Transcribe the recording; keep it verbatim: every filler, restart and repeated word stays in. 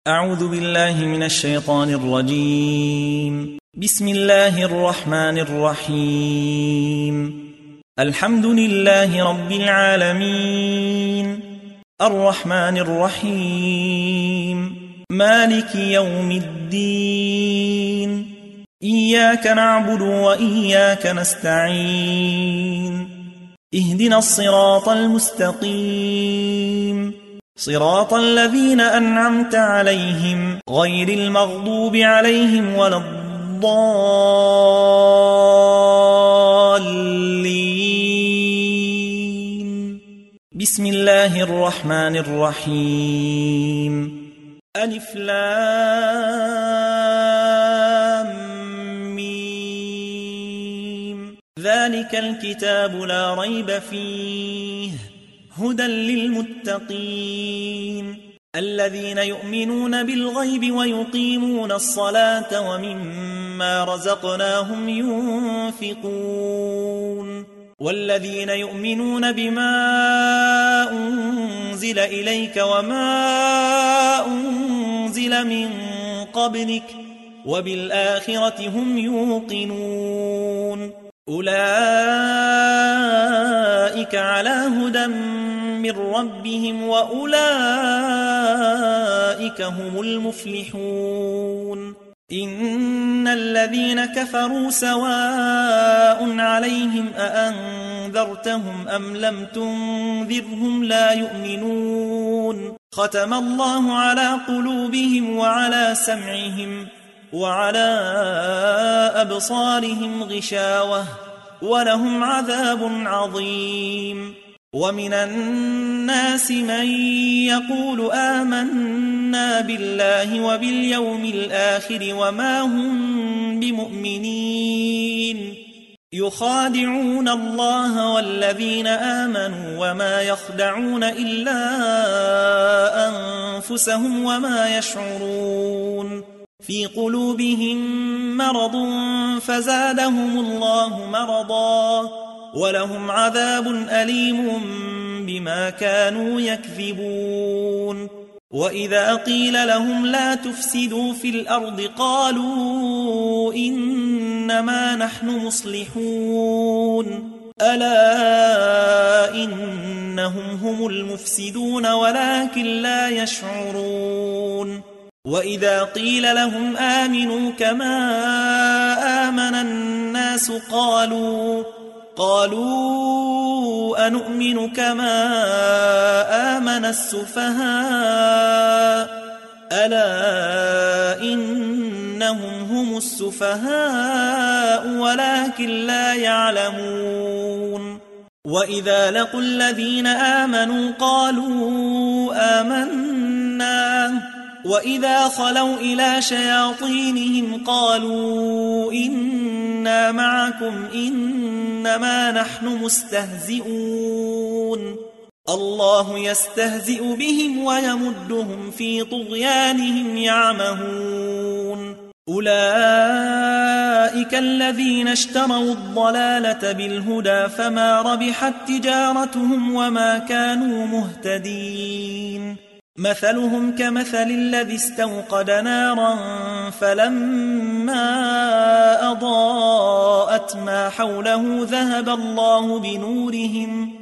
أعوذ بالله من الشيطان الرجيم. بسم الله الرحمن الرحيم. الحمد لله رب العالمين، الرحمن الرحيم، مالك يوم الدين، إياك نعبد وإياك نستعين، اهدنا الصراط المستقيم، صراط الذين أنعمت عليهم غير المغضوب عليهم ولا الضالين. بسم الله الرحمن الرحيم. ألف لام ميم. ذلك الكتاب لا ريب فيه هدى للمتقين الذين يؤمنون بالغيب ويقيمون الصلاة ومما رزقناهم ينفقون والذين يؤمنون بما أنزل إليك وما أنزل من قبلك وبالآخرة هم يوقنون أولئك على هدى من ربهم وأولئك هم المفلحون. إن الذين كفروا سواء عليهم أأنذرتهم أم لم تنذرهم لا يؤمنون. ختم الله على قلوبهم وعلى سمعهم وعلى أبصارهم غشاوة ولهم عذاب عظيم. ومن الناس من يقول آمنا بالله وباليوم الآخر وما هم بمؤمنين يخادعون الله والذين آمنوا وما يخدعون إلا أنفسهم وما يشعرون. في قلوبهم مرض فزادهم الله مرضا ولهم عذاب أليم بما كانوا يكذبون. وإذا قيل لهم لا تفسدوا في الأرض قالوا إنما نحن مصلحون ألا إنهم هم المفسدون ولكن لا يشعرون. وإذا قيل لهم آمنوا كما آمن الناس قالوا قالوا أنؤمن كما آمن السفهاء ألا إنهم هم السفهاء ولكن لا يعلمون. وإذا لقوا الذين آمنوا قالوا آمنا وإذا خلوا إلى شياطينهم قالوا إنا معكم إنما نحن مستهزئون الله يستهزئ بهم ويمدهم في طغيانهم يعمهون. أولئك الذين اشتروا الضلالة بالهدى فما ربحت تجارتهم وما كانوا مهتدين. مثلهم كمثل الذي استوقد نارا فلما أضاءت ما حوله ذهب الله بنورهم